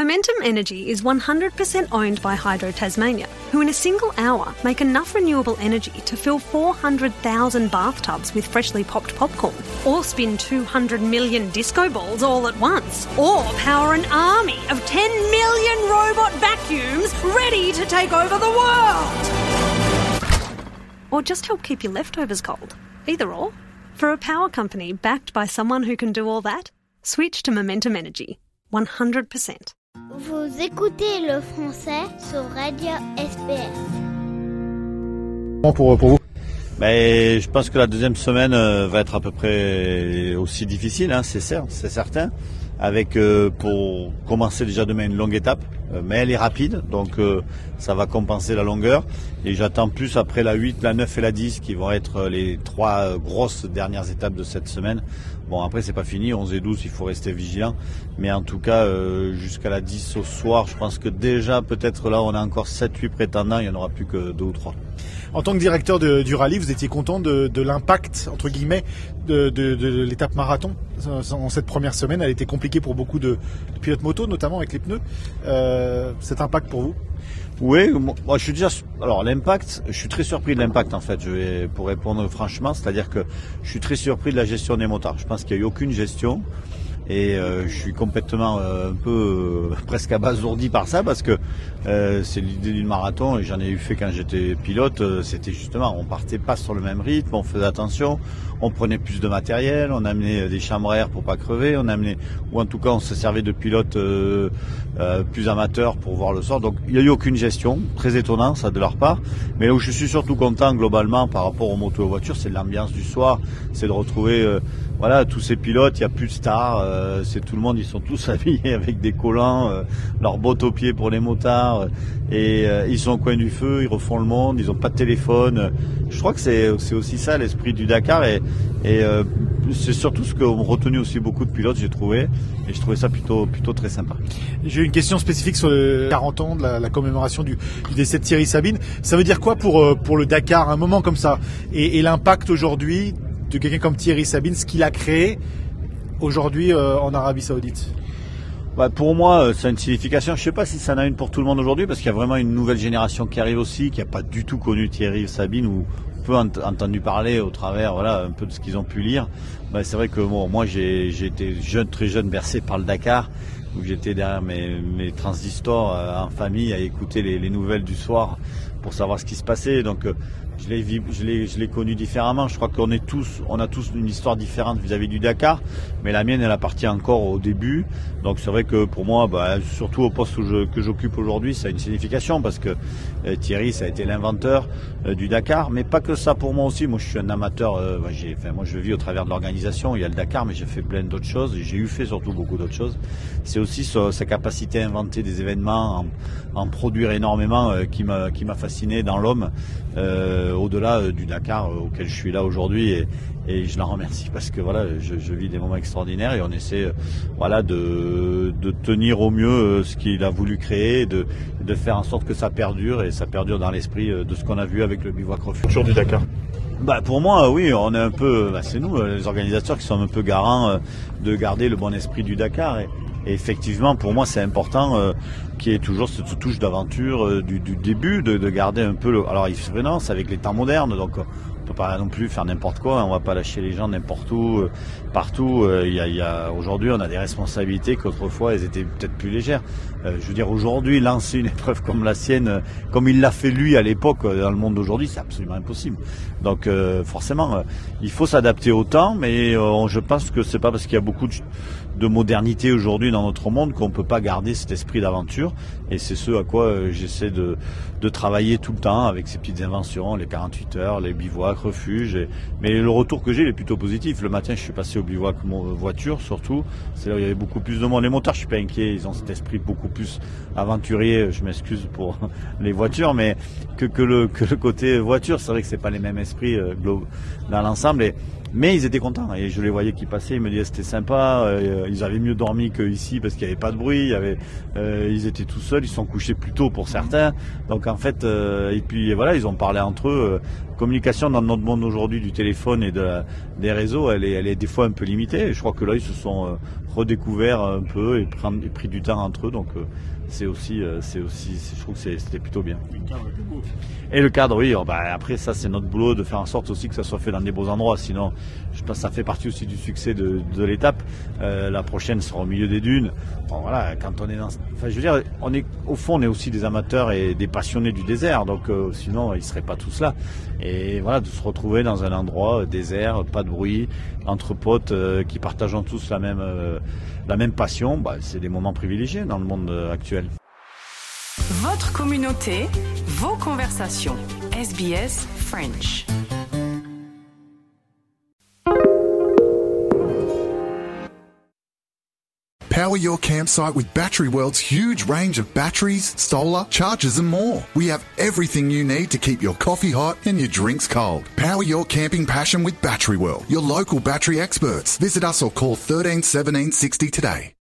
Momentum Energy is 100% owned by Hydro Tasmania, who in a single hour make enough renewable energy to fill 400,000 bathtubs with freshly popped popcorn, or spin 200 million disco balls all at once, or power an army of 10 million robot vacuums ready to take over the world. Or just help keep your leftovers cold. Either or. For a power company backed by someone who can do all that, switch to Momentum Energy. 100%. Vous écoutez le français sur Radio SPS. Pour vous? Je pense que la deuxième semaine va être à peu près aussi difficile, c'est certain. Avec pour commencer déjà demain une longue étape, mais elle est rapide, donc ça va compenser la longueur. Et j'attends plus après la 8, la 9 et la 10 qui vont être les trois grosses dernières étapes de cette semaine. Bon, après c'est pas fini, 11 et 12 il faut rester vigilant, mais en tout cas jusqu'à la 10 au soir, je pense que déjà peut-être là on a encore 7-8 prétendants, il n'y en aura plus que 2 ou 3. En tant que directeur du rallye, vous étiez content de l'impact, entre guillemets, de l'étape marathon en cette première semaine. Elle était compliquée pour beaucoup de pilotes moto, notamment avec les pneus. Cet impact pour vous? Oui, moi je suis déjà. Alors l'impact, je suis très surpris de l'impact en fait. Pour répondre franchement, c'est-à-dire que je suis très surpris de la gestion des motards. Je pense qu'il n'y a eu aucune gestion. Et je suis complètement un peu presque abasourdi par ça parce que c'est l'idée du marathon et j'en ai eu fait quand j'étais pilote. C'était justement, on partait pas sur le même rythme, on faisait attention, on prenait plus de matériel, on amenait des chambres à air pour pas crever, ou en tout cas on se servait de pilotes plus amateurs pour voir le sort. Donc il n'y a eu aucune gestion, très étonnant ça de leur part. Mais là où je suis surtout content globalement par rapport aux motos et aux voitures, c'est l'ambiance du soir, c'est de retrouver tous ces pilotes, il n'y a plus de stars, c'est tout le monde, ils sont tous habillés avec des collants, leurs bottes aux pieds pour les motards, et ils sont au coin du feu, ils refont le monde, ils n'ont pas de téléphone. Je crois que c'est aussi ça l'esprit du Dakar, et c'est surtout ce qu'ont retenu aussi beaucoup de pilotes, j'ai trouvé, et je trouvais ça plutôt très sympa. J'ai une question spécifique sur le 40 ans de la commémoration du décès de Thierry Sabine. Ça veut dire quoi pour le Dakar, un moment comme ça, et l'impact aujourd'hui de quelqu'un comme Thierry Sabine, ce qu'il a créé aujourd'hui en Arabie Saoudite? Pour moi, ça a une signification. Je sais pas si ça en a une pour tout le monde aujourd'hui, parce qu'il y a vraiment une nouvelle génération qui arrive aussi, qui n'a pas du tout connu Thierry Sabine, ou peu entendu parler au travers, un peu de ce qu'ils ont pu lire. C'est vrai que moi j'ai été très jeune, bercé par le Dakar, où j'étais derrière mes transistors en famille à écouter les nouvelles du soir pour savoir ce qui se passait. Donc je l'ai connu différemment. Je crois qu'on a tous une histoire différente vis-à-vis du Dakar, mais la mienne elle appartient encore au début. Donc c'est vrai que pour moi, surtout au poste que j'occupe aujourd'hui, ça a une signification parce que Thierry, ça a été l'inventeur du Dakar, mais pas que ça pour moi aussi. Moi je suis un amateur. Moi je vis au travers de l'organisation. Il y a le Dakar, mais j'ai fait plein d'autres choses. Et j'ai fait surtout beaucoup d'autres choses. C'est aussi sa capacité à inventer des événements, en produire énormément, qui m'a fasciné dans l'homme. Au-delà du Dakar auquel je suis là aujourd'hui, et je l'en remercie parce que je vis des moments extraordinaires et on essaie de tenir au mieux ce qu'il a voulu créer, de faire en sorte que ça perdure, et ça perdure dans l'esprit de ce qu'on a vu avec le bivouac refuge. Toujours du Dakar. Pour moi, oui, on est un peu, c'est nous les organisateurs qui sommes un peu garants de garder le bon esprit du Dakar, et effectivement pour moi c'est important qu'il y ait toujours cette touche d'aventure du début, de garder un peu alors il se renonce avec les temps modernes, donc on peut pas non plus faire n'importe quoi, on va pas lâcher les gens n'importe où, partout. Aujourd'hui on a des responsabilités qu'autrefois elles étaient peut-être plus légères. Je veux dire, aujourd'hui lancer une épreuve comme la sienne, comme il l'a fait lui à l'époque dans le monde d'aujourd'hui, c'est absolument impossible. Donc forcément il faut s'adapter au temps, mais je pense que c'est pas parce qu'il y a beaucoup de modernité aujourd'hui dans notre monde qu'on peut pas garder cet esprit d'aventure, et c'est ce à quoi j'essaie de travailler tout le temps avec ces petites inventions, les 48 heures, les bivouacs, refuges, mais le retour que j'ai il est plutôt positif. Le matin je suis passé au bivouac voiture surtout, c'est là où il y avait beaucoup plus de monde. Les motards je suis pas inquiet, ils ont cet esprit beaucoup plus aventurier, je m'excuse pour les voitures, mais que le côté voiture, c'est vrai que c'est pas les mêmes esprits dans l'ensemble, mais ils étaient contents et je les voyais qui passaient, ils me disaient c'était sympa, ils avaient mieux dormi qu'ici parce qu'il n'y avait pas de bruit, ils étaient tout seuls, ils sont couchés plus tôt pour certains, donc en fait et puis ils ont parlé entre eux communication dans notre monde aujourd'hui du téléphone et des réseaux, elle est des fois un peu limitée. Et je crois que là, ils se sont redécouverts un peu et pris du temps entre eux. Donc c'est aussi, je trouve que c'était plutôt bien. Et le cadre, oui. Après, ça, c'est notre boulot de faire en sorte aussi que ça soit fait dans des beaux endroits. Sinon, je pense que ça fait partie aussi du succès de l'étape. La prochaine sera au milieu des dunes. Bon, voilà, quand on est je veux dire, au fond, on est aussi des amateurs et des passionnés du désert. Donc, sinon, ils seraient pas tous là. Et voilà, de se retrouver dans un endroit désert, pas de bruit, entre potes qui partageons tous la même passion, c'est des moments privilégiés dans le monde actuel. Votre communauté, vos conversations. SBS French. Power your campsite with Battery World's huge range of batteries, solar, chargers and more. We have everything you need to keep your coffee hot and your drinks cold. Power your camping passion with Battery World, your local battery experts. Visit us or call 13 17 60 today.